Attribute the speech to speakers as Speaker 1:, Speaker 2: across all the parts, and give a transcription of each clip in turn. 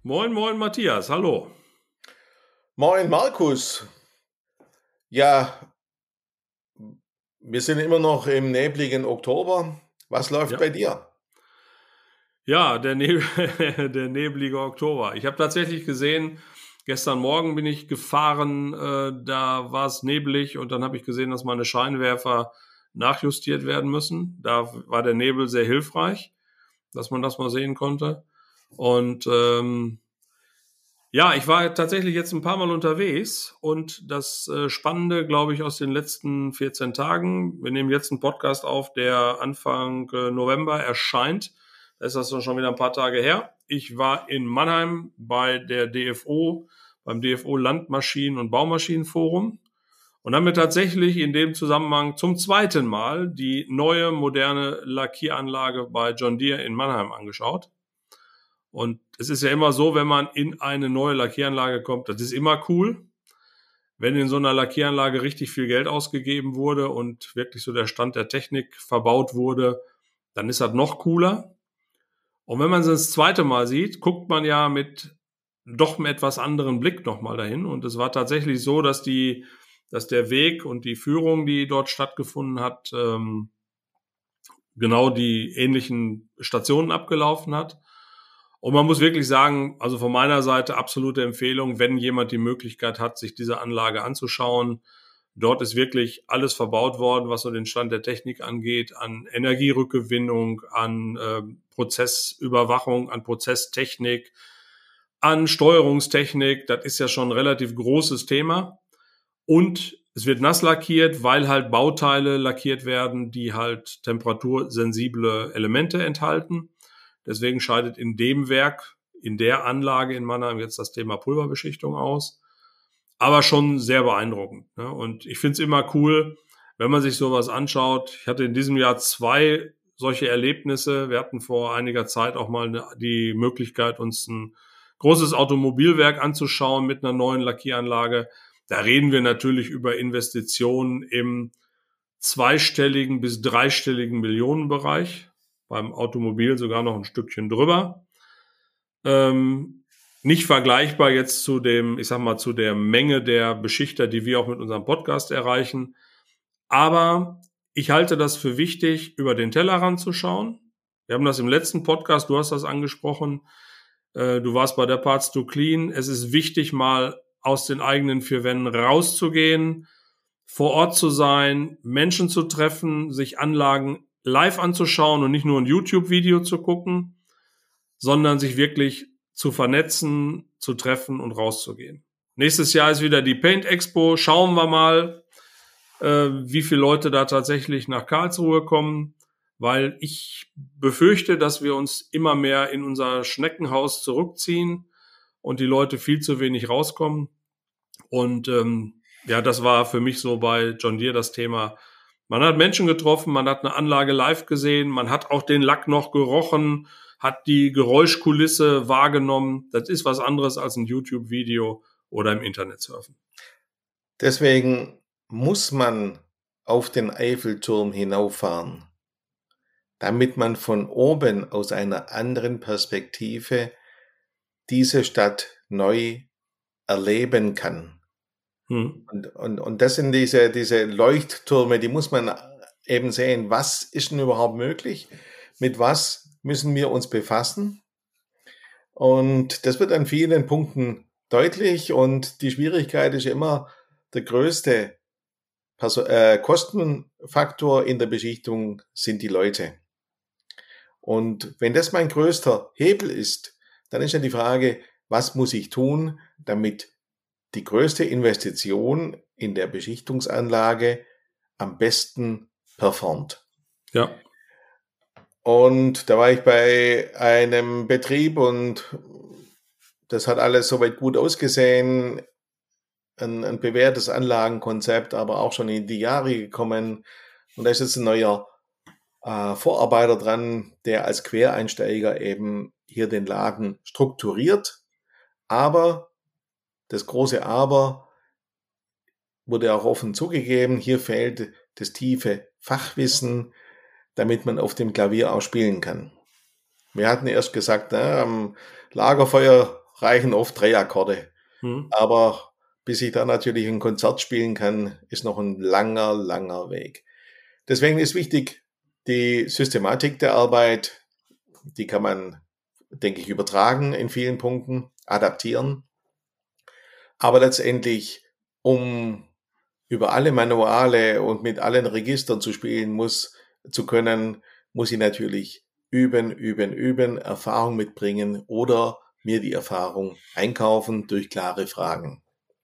Speaker 1: Moin, moin, Matthias, hallo.
Speaker 2: Moin Markus. Ja, wir sind immer noch im nebligen Oktober. Was läuft
Speaker 1: Ja,
Speaker 2: bei dir?
Speaker 1: ja, der neblige Oktober. Ich habe tatsächlich gesehen, gestern Morgen bin ich gefahren, da war es neblig und dann habe ich gesehen, dass meine Scheinwerfer nachjustiert werden müssen. Da war der Nebel sehr hilfreich, dass man das mal sehen konnte. Und ja, ich war tatsächlich jetzt ein paar Mal unterwegs und das Spannende, glaube ich, aus den letzten 14 Tagen, wir nehmen jetzt einen Podcast auf, der Anfang November erscheint. Da ist das schon wieder ein paar Tage her. Ich war in Mannheim bei der DFO, beim DFO Landmaschinen- und Baumaschinenforum und haben mir tatsächlich in dem Zusammenhang zum zweiten Mal die neue moderne Lackieranlage bei John Deere in Mannheim angeschaut. Und es ist ja immer so, wenn man in eine neue Lackieranlage kommt, das ist immer cool. Wenn in so einer Lackieranlage richtig viel Geld ausgegeben wurde und wirklich so der Stand der Technik verbaut wurde, dann ist das noch cooler. Und wenn man es das zweite Mal sieht, guckt man ja mit doch einem etwas anderen Blick nochmal dahin. Und es war tatsächlich so, dass der Weg und die Führung, die dort stattgefunden hat, genau die ähnlichen Stationen abgelaufen hat. Und man muss wirklich sagen, also von meiner Seite absolute Empfehlung, wenn jemand die Möglichkeit hat, sich diese Anlage anzuschauen. Dort ist wirklich alles verbaut worden, was so den Stand der Technik angeht, an Energierückgewinnung, an Prozessüberwachung, an Prozesstechnik, an Steuerungstechnik. Das ist ja schon ein relativ großes Thema. Und es wird nass lackiert, weil halt Bauteile lackiert werden, die halt temperatursensible Elemente enthalten. Deswegen scheidet in dem Werk, in der Anlage in Mannheim jetzt das Thema Pulverbeschichtung aus. Aber schon sehr beeindruckend. Ne? Und ich finde es immer cool, wenn man sich sowas anschaut. Ich hatte in diesem Jahr 2 solche Erlebnisse. Wir hatten vor einiger Zeit auch mal die Möglichkeit, uns ein großes Automobilwerk anzuschauen mit einer neuen Lackieranlage. Da reden wir natürlich über Investitionen im zweistelligen bis dreistelligen Millionenbereich. Beim Automobil sogar noch ein Stückchen drüber. Nicht vergleichbar jetzt zu zu der Menge der Beschichter, die wir auch mit unserem Podcast erreichen. Aber ich halte das für wichtig, über den Tellerrand zu schauen. Wir haben das im letzten Podcast, du hast das angesprochen. Du warst bei der Parts to Clean. Es ist wichtig, mal aus den eigenen 4 Wänden rauszugehen, vor Ort zu sein, Menschen zu treffen, sich Anlagen live anzuschauen und nicht nur ein YouTube-Video zu gucken, sondern sich wirklich zu vernetzen, zu treffen und rauszugehen. Nächstes Jahr ist wieder die Paint Expo. Schauen wir mal, wie viele Leute da tatsächlich nach Karlsruhe kommen, weil ich befürchte, dass wir uns immer mehr in unser Schneckenhaus zurückziehen und die Leute viel zu wenig rauskommen. Und ja, das war für mich so bei John Deere das Thema. Man hat Menschen getroffen, man hat eine Anlage live gesehen, man hat auch den Lack noch gerochen, hat die Geräuschkulisse wahrgenommen. Das ist was anderes als ein YouTube-Video oder im Internet surfen.
Speaker 2: Deswegen muss man auf den Eiffelturm hinauffahren, damit man von oben aus einer anderen Perspektive diese Stadt neu erleben kann. Und das sind diese Leuchttürme, die muss man eben sehen, was ist denn überhaupt möglich, mit was müssen wir uns befassen. Und das wird an vielen Punkten deutlich und die Schwierigkeit ist immer der größte Kostenfaktor in der Beschichtung sind die Leute. Und wenn das mein größter Hebel ist, dann ist ja die Frage, was muss ich tun, damit die größte Investition in der Beschichtungsanlage am besten performt.
Speaker 1: Ja.
Speaker 2: Und da war ich bei einem Betrieb und das hat alles soweit gut ausgesehen. Ein bewährtes Anlagenkonzept, aber auch schon in die Jahre gekommen. Und da ist jetzt ein neuer Vorarbeiter dran, der als Quereinsteiger eben hier den Laden strukturiert. Aber das große Aber wurde auch offen zugegeben, hier fehlt das tiefe Fachwissen, damit man auf dem Klavier auch spielen kann. Wir hatten erst gesagt, am Lagerfeuer reichen oft 3 Akkorde. Aber bis ich da natürlich ein Konzert spielen kann, ist noch ein langer, langer Weg. Deswegen ist wichtig, die Systematik der Arbeit, die kann man, denke ich, übertragen in vielen Punkten, adaptieren. Aber letztendlich, um über alle Manuale und mit allen Registern zu spielen muss ich natürlich üben, Erfahrung mitbringen oder mir die Erfahrung einkaufen durch klare Fragen.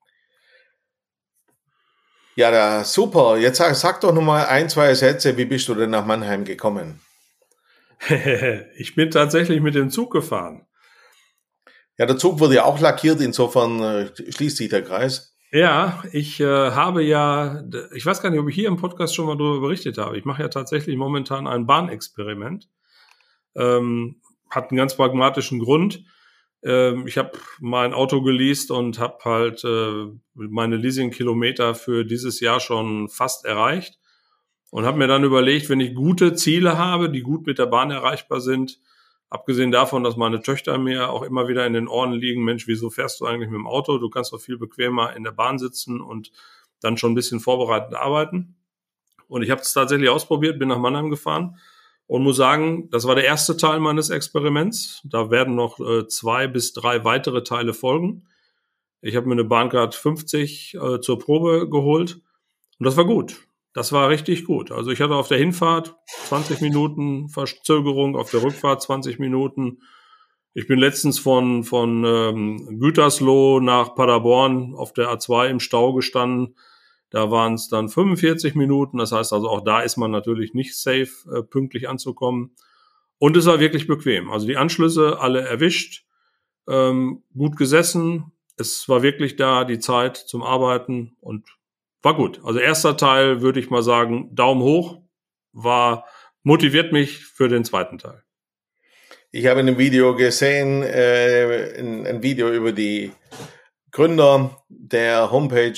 Speaker 2: Ja, super. Jetzt sag doch nochmal 1, 2 Sätze. Wie bist du denn nach Mannheim gekommen?
Speaker 1: Ich bin tatsächlich mit dem Zug gefahren.
Speaker 2: Ja, der Zug wurde ja auch lackiert. Insofern schließt sich der Kreis.
Speaker 1: Ja, ich habe ja, ich weiß gar nicht, ob ich hier im Podcast schon mal darüber berichtet habe. Ich mache ja tatsächlich momentan ein Bahnexperiment. Hat einen ganz pragmatischen Grund. Ich habe mein Auto geleast und habe halt meine Leasing-Kilometer für dieses Jahr schon fast erreicht und habe mir dann überlegt, wenn ich gute Ziele habe, die gut mit der Bahn erreichbar sind, abgesehen davon, dass meine Töchter mir auch immer wieder in den Ohren liegen, Mensch, wieso fährst du eigentlich mit dem Auto? Du kannst doch viel bequemer in der Bahn sitzen und dann schon ein bisschen vorbereitend arbeiten. Und ich habe es tatsächlich ausprobiert, bin nach Mannheim gefahren und muss sagen, das war der erste Teil meines Experiments. Da werden noch 2 bis 3 weitere Teile folgen. Ich habe mir eine Bahncard 50 zur Probe geholt und das war gut. Das war richtig gut. Also ich hatte auf der Hinfahrt 20 Minuten Verzögerung, auf der Rückfahrt 20 Minuten. Ich bin letztens von Gütersloh nach Paderborn auf der A2 im Stau gestanden. Da waren es dann 45 Minuten. Das heißt also, auch da ist man natürlich nicht safe, pünktlich anzukommen. Und es war wirklich bequem. Also die Anschlüsse alle erwischt, gut gesessen. Es war wirklich da die Zeit zum Arbeiten und war gut. Also erster Teil würde ich mal sagen, Daumen hoch, motiviert mich für den zweiten Teil.
Speaker 2: Ich habe in einem Video gesehen, ein Video über die Gründer der Homepage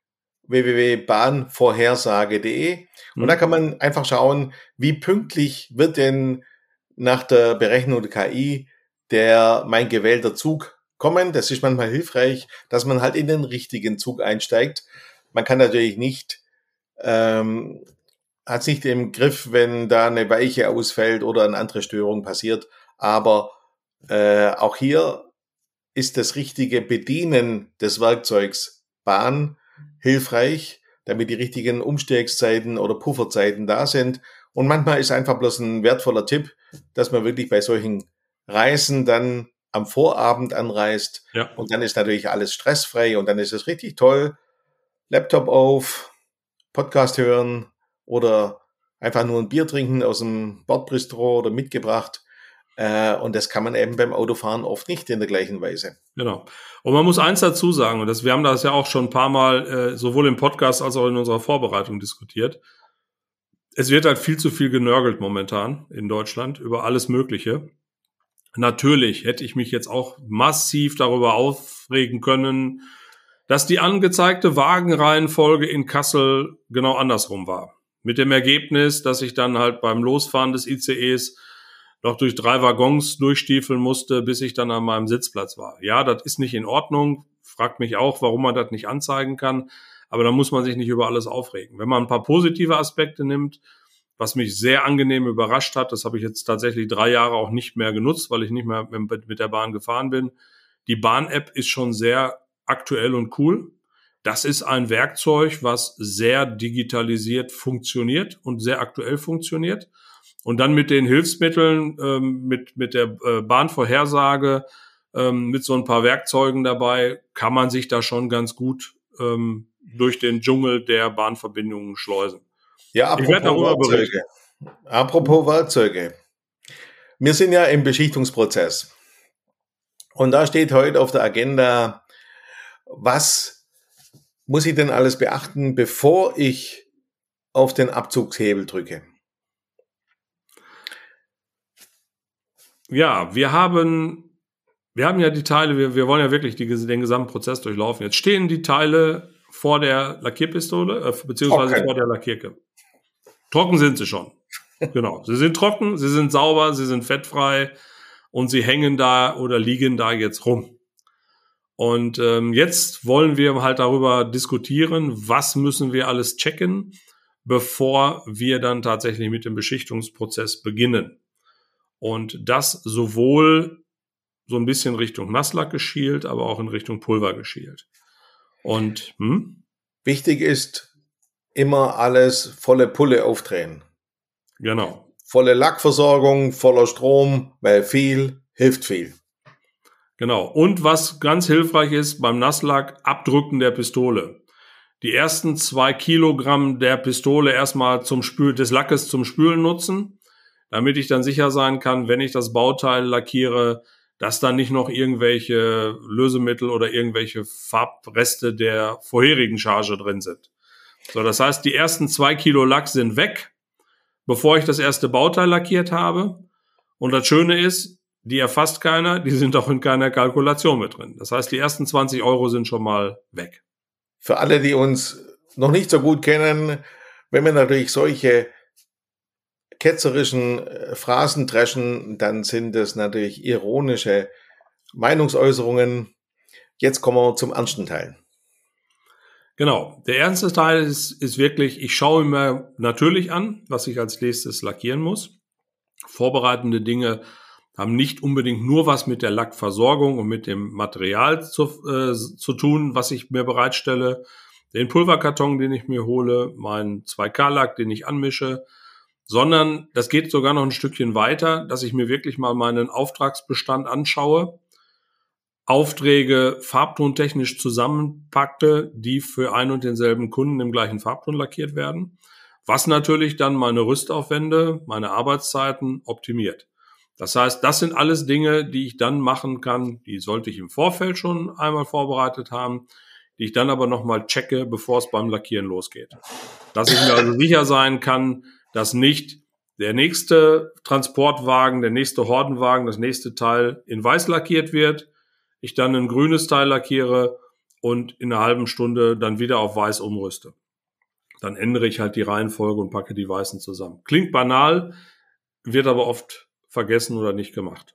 Speaker 2: www.bahnvorhersage.de und da kann man einfach schauen, wie pünktlich wird denn nach der Berechnung der KI mein gewählter Zug kommen. Das ist manchmal hilfreich, dass man halt in den richtigen Zug einsteigt. Man kann natürlich nicht, hat es nicht im Griff, wenn da eine Weiche ausfällt oder eine andere Störung passiert. Aber auch hier ist das richtige Bedienen des Werkzeugs Bahn hilfreich, damit die richtigen Umstiegszeiten oder Pufferzeiten da sind. Und manchmal ist einfach bloß ein wertvoller Tipp, dass man wirklich bei solchen Reisen dann am Vorabend anreist. Ja. Und dann ist natürlich alles stressfrei und dann ist es richtig toll. Laptop auf, Podcast hören oder einfach nur ein Bier trinken aus dem Bordbistro oder mitgebracht. Und das kann man eben beim Autofahren oft nicht in der gleichen Weise.
Speaker 1: Genau. Und man muss eins dazu sagen, und wir haben das ja auch schon ein paar Mal sowohl im Podcast als auch in unserer Vorbereitung diskutiert. Es wird halt viel zu viel genörgelt momentan in Deutschland über alles Mögliche. Natürlich hätte ich mich jetzt auch massiv darüber aufregen können, dass die angezeigte Wagenreihenfolge in Kassel genau andersrum war. Mit dem Ergebnis, dass ich dann halt beim Losfahren des ICEs noch durch 3 Waggons durchstiefeln musste, bis ich dann an meinem Sitzplatz war. Ja, das ist nicht in Ordnung. Fragt mich auch, warum man das nicht anzeigen kann. Aber da muss man sich nicht über alles aufregen. Wenn man ein paar positive Aspekte nimmt, was mich sehr angenehm überrascht hat, das habe ich jetzt tatsächlich 3 Jahre auch nicht mehr genutzt, weil ich nicht mehr mit der Bahn gefahren bin. Die Bahn-App ist schon sehr aktuell und cool. Das ist ein Werkzeug, was sehr digitalisiert funktioniert und sehr aktuell funktioniert. Und dann mit den Hilfsmitteln, mit der Bahnvorhersage, mit so ein paar Werkzeugen dabei, kann man sich da schon ganz gut durch den Dschungel der Bahnverbindungen schleusen.
Speaker 2: Ja, apropos Werkzeuge. Wir sind ja im Beschichtungsprozess. Und da steht heute auf der Agenda, was muss ich denn alles beachten, bevor ich auf den Abzugshebel drücke?
Speaker 1: Ja, wir haben ja die Teile, wir wollen ja wirklich den gesamten Prozess durchlaufen. Jetzt stehen die Teile vor der Lackierpistole, beziehungsweise vor der Lackierke. Trocken sind sie schon. Genau. Sie sind trocken, sie sind sauber, sie sind fettfrei und sie hängen da oder liegen da jetzt rum. Und jetzt wollen wir halt darüber diskutieren, was müssen wir alles checken, bevor wir dann tatsächlich mit dem Beschichtungsprozess beginnen. Und das sowohl so ein bisschen Richtung Nasslack geschielt, aber auch in Richtung Pulver geschielt. Und
Speaker 2: wichtig ist, immer alles volle Pulle aufdrehen.
Speaker 1: Genau.
Speaker 2: Volle Lackversorgung, voller Strom, weil viel hilft viel.
Speaker 1: Genau. Und was ganz hilfreich ist beim Nasslack, Abdrücken der Pistole. Die ersten 2 Kilogramm der Pistole erstmal des Lackes zum Spülen nutzen, damit ich dann sicher sein kann, wenn ich das Bauteil lackiere, dass dann nicht noch irgendwelche Lösemittel oder irgendwelche Farbreste der vorherigen Charge drin sind. So, das heißt, die ersten 2 Kilo Lack sind weg, bevor ich das erste Bauteil lackiert habe. Und das Schöne ist, die erfasst keiner, die sind auch in keiner Kalkulation mit drin. Das heißt, die ersten 20 Euro sind schon mal weg.
Speaker 2: Für alle, die uns noch nicht so gut kennen, wenn wir natürlich solche ketzerischen Phrasen dreschen, dann sind es natürlich ironische Meinungsäußerungen. Jetzt kommen wir zum ernsten Teil.
Speaker 1: Genau. Der ernste Teil ist wirklich, ich schaue mir natürlich an, was ich als nächstes lackieren muss. Vorbereitende Dinge haben nicht unbedingt nur was mit der Lackversorgung und mit dem Material zu tun, was ich mir bereitstelle. Den Pulverkarton, den ich mir hole, meinen 2K-Lack, den ich anmische, sondern das geht sogar noch ein Stückchen weiter, dass ich mir wirklich mal meinen Auftragsbestand anschaue, Aufträge farbtontechnisch zusammenpackte, die für ein und denselben Kunden im gleichen Farbton lackiert werden, was natürlich dann meine Rüstaufwände, meine Arbeitszeiten optimiert. Das heißt, das sind alles Dinge, die ich dann machen kann, die sollte ich im Vorfeld schon einmal vorbereitet haben, die ich dann aber nochmal checke, bevor es beim Lackieren losgeht. Dass ich mir also sicher sein kann, dass nicht der nächste Transportwagen, der nächste Hordenwagen, das nächste Teil in weiß lackiert wird, ich dann ein grünes Teil lackiere und in einer halben Stunde dann wieder auf weiß umrüste. Dann ändere ich halt die Reihenfolge und packe die Weißen zusammen. Klingt banal, wird aber oft vergessen oder nicht gemacht.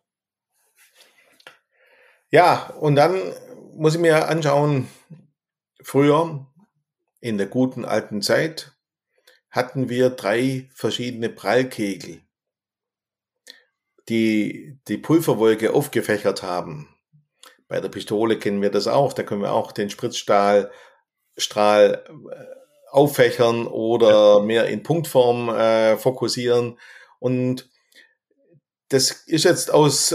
Speaker 2: Ja, und dann muss ich mir anschauen, früher, in der guten alten Zeit, hatten wir 3 verschiedene Prallkegel, die die Pulverwolke aufgefächert haben. Bei der Pistole kennen wir das auch, da können wir auch den Spritzstrahl auffächern oder mehr in Punktform fokussieren. Und das ist jetzt aus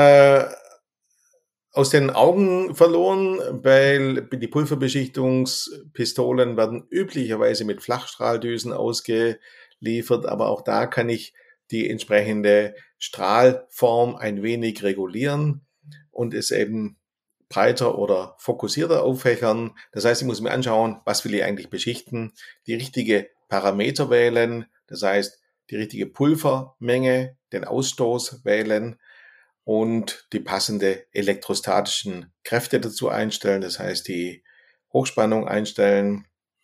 Speaker 2: den Augen verloren, weil die Pulverbeschichtungspistolen werden üblicherweise mit Flachstrahldüsen ausgeliefert, aber auch da kann ich die entsprechende Strahlform ein wenig regulieren und es eben breiter oder fokussierter auffächern. Das heißt, ich muss mir anschauen, was will ich eigentlich beschichten, die richtige Parameter wählen, das heißt, die richtige Pulvermenge, den Ausstoß wählen und die passende elektrostatischen Kräfte dazu einstellen, das heißt, die Hochspannung einstellen,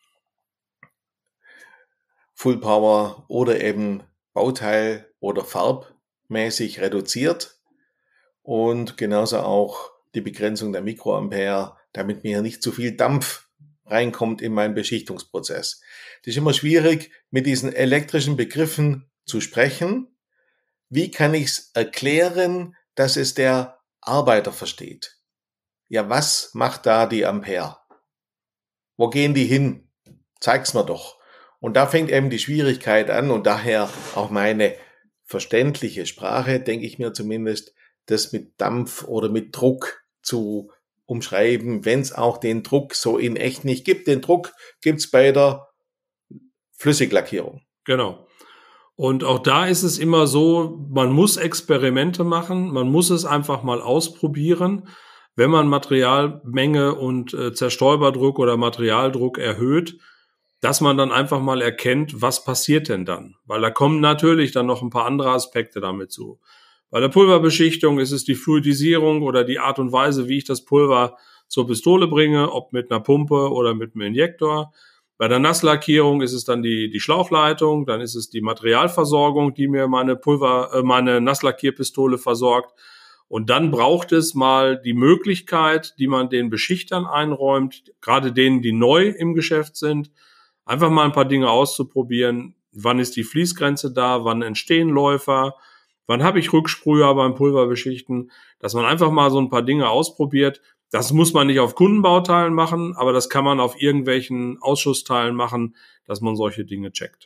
Speaker 2: Full Power oder eben Bauteil- oder farbmäßig reduziert und genauso auch die Begrenzung der Mikroampere, damit mir nicht zu viel Dampf reinkommt in meinen Beschichtungsprozess. Das ist immer schwierig, mit diesen elektrischen Begriffen zu sprechen. Wie kann ich es erklären, dass es der Arbeiter versteht? Ja, was macht da die Ampere? Wo gehen die hin? Zeig's mir doch. Und da fängt eben die Schwierigkeit an und daher auch meine verständliche Sprache, denke ich mir zumindest, das mit Dampf oder mit Druck zu umschreiben, wenn es auch den Druck so in echt nicht gibt. Den Druck gibt's bei der Flüssiglackierung.
Speaker 1: Genau. Und auch da ist es immer so, man muss Experimente machen, man muss es einfach mal ausprobieren. Wenn man Materialmenge und Zerstäuberdruck oder Materialdruck erhöht, dass man dann einfach mal erkennt, was passiert denn dann? Weil da kommen natürlich dann noch ein paar andere Aspekte damit zu. Bei der Pulverbeschichtung ist es die Fluidisierung oder die Art und Weise, wie ich das Pulver zur Pistole bringe, ob mit einer Pumpe oder mit einem Injektor. Bei der Nasslackierung ist es dann die Schlauchleitung, dann ist es die Materialversorgung, die mir meine Nasslackierpistole versorgt. Und dann braucht es mal die Möglichkeit, die man den Beschichtern einräumt, gerade denen, die neu im Geschäft sind, einfach mal ein paar Dinge auszuprobieren. Wann ist die Fließgrenze da? Wann entstehen Läufer? Wann habe ich Rücksprüher beim Pulverbeschichten? Dass man einfach mal so ein paar Dinge ausprobiert. Das muss man nicht auf Kundenbauteilen machen, aber das kann man auf irgendwelchen Ausschussteilen machen, dass man solche Dinge checkt.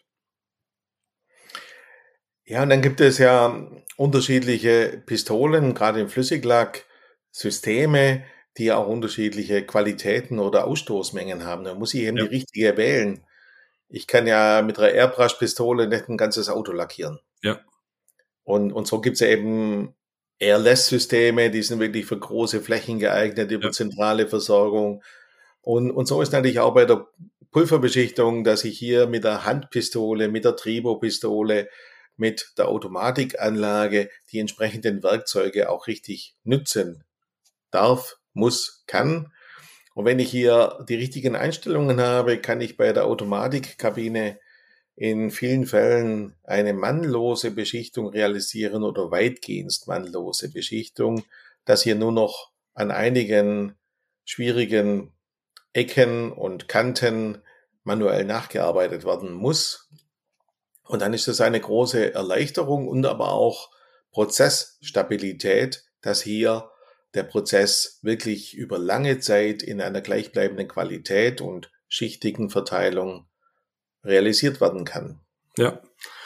Speaker 2: Ja, und dann gibt es ja unterschiedliche Pistolen, gerade im Flüssiglack, Systeme, die auch unterschiedliche Qualitäten oder Ausstoßmengen haben. Da muss ich eben die richtige wählen. Ich kann ja mit einer Airbrush-Pistole nicht ein ganzes Auto lackieren.
Speaker 1: Ja.
Speaker 2: Und so gibt's ja eben Airless-Systeme, die sind wirklich für große Flächen geeignet, über zentrale Versorgung. Und so ist natürlich auch bei der Pulverbeschichtung, dass ich hier mit der Handpistole, mit der Tribo-Pistole, mit der Automatikanlage die entsprechenden Werkzeuge auch richtig nutzen darf, muss, kann. Und wenn ich hier die richtigen Einstellungen habe, kann ich bei der Automatikkabine in vielen Fällen eine mannlose Beschichtung realisieren oder weitgehend mannlose Beschichtung, dass hier nur noch an einigen schwierigen Ecken und Kanten manuell nachgearbeitet werden muss. Und dann ist das eine große Erleichterung und aber auch Prozessstabilität, dass hier der Prozess wirklich über lange Zeit in einer gleichbleibenden Qualität und schichtigen Verteilung realisiert werden kann.
Speaker 1: Ja.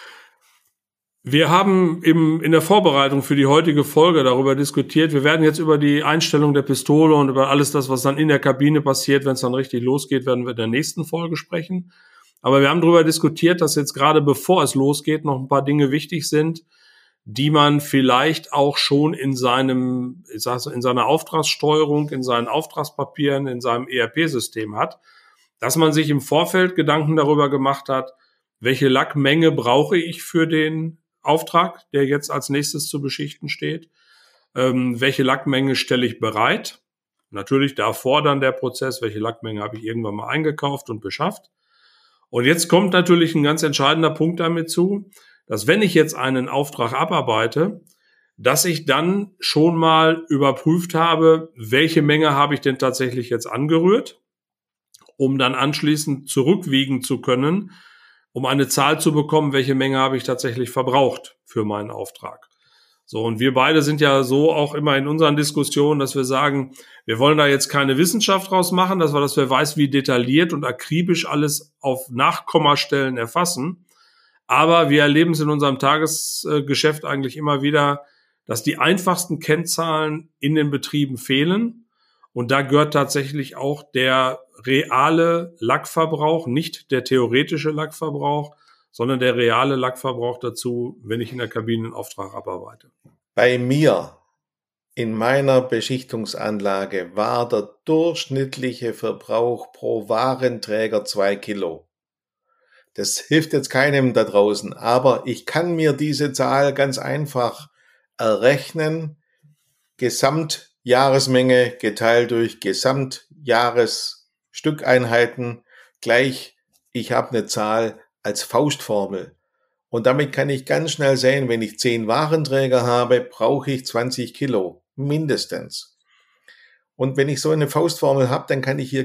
Speaker 1: Wir haben in der Vorbereitung für die heutige Folge darüber diskutiert. Wir werden jetzt über die Einstellung der Pistole und über alles das, was dann in der Kabine passiert, wenn es dann richtig losgeht, werden wir in der nächsten Folge sprechen. Aber wir haben darüber diskutiert, dass jetzt gerade bevor es losgeht, noch ein paar Dinge wichtig sind, die man vielleicht auch schon in seiner Auftragssteuerung, in seinen Auftragspapieren, in seinem ERP-System hat, dass man sich im Vorfeld Gedanken darüber gemacht hat, welche Lackmenge brauche ich für den Auftrag, der jetzt als nächstes zu beschichten steht, welche Lackmenge stelle ich bereit, natürlich davor dann der Prozess, welche Lackmenge habe ich irgendwann mal eingekauft und beschafft. Und jetzt kommt natürlich ein ganz entscheidender Punkt damit zu, dass wenn ich jetzt einen Auftrag abarbeite, dass ich dann schon mal überprüft habe, welche Menge habe ich denn tatsächlich jetzt angerührt, um dann anschließend zurückwiegen zu können, um eine Zahl zu bekommen, welche Menge habe ich tatsächlich verbraucht für meinen Auftrag. So, und wir beide sind ja so auch immer in unseren Diskussionen, dass wir sagen, wir wollen da jetzt keine Wissenschaft draus machen, dass wir weiß, wie detailliert und akribisch alles auf Nachkommastellen erfassen. Aber wir erleben es in unserem Tagesgeschäft eigentlich immer wieder, dass die einfachsten Kennzahlen in den Betrieben fehlen. Und da gehört tatsächlich auch der reale Lackverbrauch, nicht der theoretische Lackverbrauch, sondern der reale Lackverbrauch dazu, wenn ich in der Kabine einen Auftrag abarbeite.
Speaker 2: Bei mir in meiner Beschichtungsanlage war der durchschnittliche Verbrauch pro Warenträger 2 Kilo. Das hilft jetzt keinem da draußen, aber ich kann mir diese Zahl ganz einfach errechnen. Gesamtjahresmenge geteilt durch Gesamtjahresstückeinheiten gleich, ich habe eine Zahl als Faustformel. Und damit kann ich ganz schnell sehen, wenn ich 10 Warenträger habe, brauche ich 20 Kilo, mindestens. Und wenn ich so eine Faustformel habe, dann kann ich hier,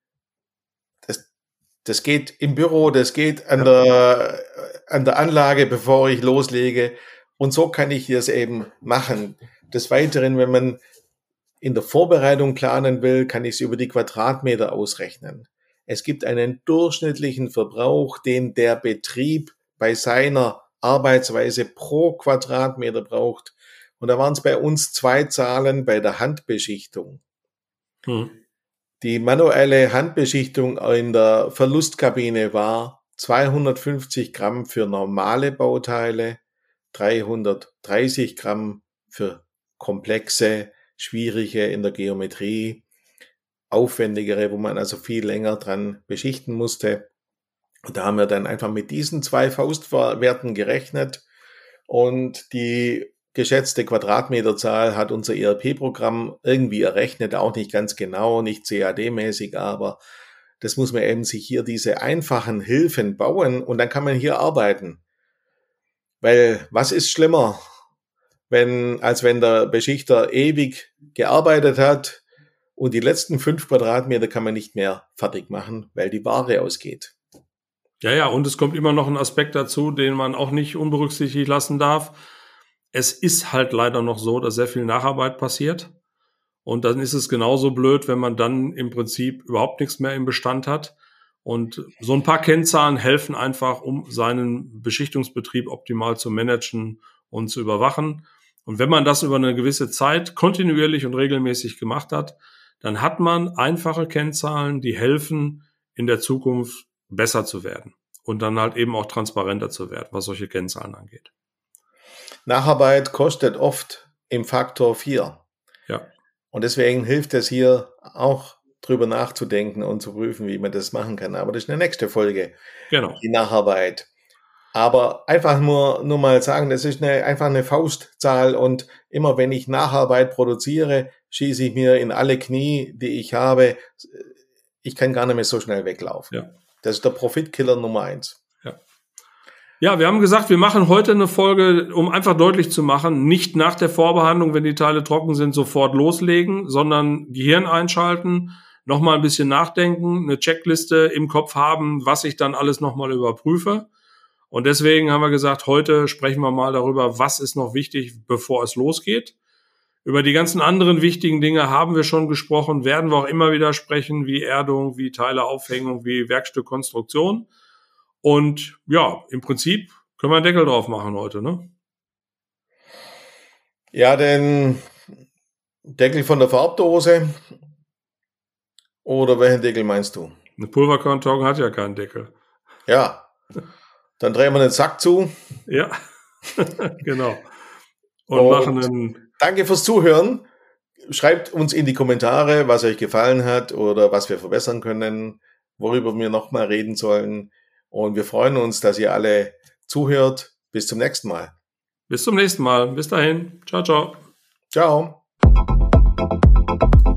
Speaker 2: das geht im Büro, das geht an der Anlage, bevor ich loslege. Und so kann ich das eben machen. Des Weiteren, wenn man in der Vorbereitung planen will, kann ich es über die Quadratmeter ausrechnen. Es gibt einen durchschnittlichen Verbrauch, den der Betrieb bei seiner Arbeitsweise pro Quadratmeter braucht. Und da waren es bei uns 2 Zahlen bei der Handbeschichtung. Die manuelle Handbeschichtung in der Verlustkabine war 250 Gramm für normale Bauteile, 330 Gramm für komplexe, schwierige in der Geometrie, aufwendigere, wo man also viel länger dran beschichten musste. Und da haben wir dann einfach mit diesen 2 Faustwerten gerechnet und die geschätzte Quadratmeterzahl hat unser ERP-Programm irgendwie errechnet, auch nicht ganz genau, nicht CAD-mäßig, aber das muss man eben sich hier diese einfachen Hilfen bauen und dann kann man hier arbeiten. Weil was ist schlimmer? als wenn der Beschichter ewig gearbeitet hat und die letzten 5 Quadratmeter kann man nicht mehr fertig machen, weil die Ware ausgeht.
Speaker 1: Ja, und es kommt immer noch ein Aspekt dazu, den man auch nicht unberücksichtigt lassen darf. Es ist halt leider noch so, dass sehr viel Nacharbeit passiert. Und dann ist es genauso blöd, wenn man dann im Prinzip überhaupt nichts mehr im Bestand hat. Und so ein paar Kennzahlen helfen einfach, um seinen Beschichtungsbetrieb optimal zu managen und zu überwachen. Und wenn man das über eine gewisse Zeit kontinuierlich und regelmäßig gemacht hat, dann hat man einfache Kennzahlen, die helfen, in der Zukunft besser zu werden und dann halt eben auch transparenter zu werden, was solche Kennzahlen angeht.
Speaker 2: Nacharbeit kostet oft im Faktor 4.
Speaker 1: Ja.
Speaker 2: Und deswegen hilft es hier auch drüber nachzudenken und zu prüfen, wie man das machen kann. Aber das ist eine nächste Folge.
Speaker 1: Genau.
Speaker 2: Die Nacharbeit. Aber einfach nur mal sagen, das ist einfach eine Faustzahl und immer wenn ich Nacharbeit produziere, schieße ich mir in alle Knie, die ich habe. Ich kann gar nicht mehr so schnell weglaufen.
Speaker 1: Ja.
Speaker 2: Das ist der Profitkiller Nummer 1.
Speaker 1: Ja, wir haben gesagt, wir machen heute eine Folge, um einfach deutlich zu machen, nicht nach der Vorbehandlung, wenn die Teile trocken sind, sofort loslegen, sondern Gehirn einschalten, nochmal ein bisschen nachdenken, eine Checkliste im Kopf haben, was ich dann alles nochmal überprüfe. Und deswegen haben wir gesagt, heute sprechen wir mal darüber, was ist noch wichtig, bevor es losgeht. Über die ganzen anderen wichtigen Dinge haben wir schon gesprochen, werden wir auch immer wieder sprechen, wie Erdung, wie Teileaufhängung, wie Werkstückkonstruktion. Und ja, im Prinzip können wir einen Deckel drauf machen heute, ne?
Speaker 2: Ja, den Deckel von der Farbdose. Oder welchen Deckel meinst du?
Speaker 1: Eine Pulverkarton hat ja keinen Deckel.
Speaker 2: Ja, dann drehen wir den Sack zu.
Speaker 1: Ja, genau. Und machen einen...
Speaker 2: Danke fürs Zuhören. Schreibt uns in die Kommentare, was euch gefallen hat oder was wir verbessern können, worüber wir nochmal reden sollen. Und wir freuen uns, dass ihr alle zuhört. Bis zum nächsten Mal.
Speaker 1: Bis zum nächsten Mal. Bis dahin. Ciao, ciao.
Speaker 2: Ciao.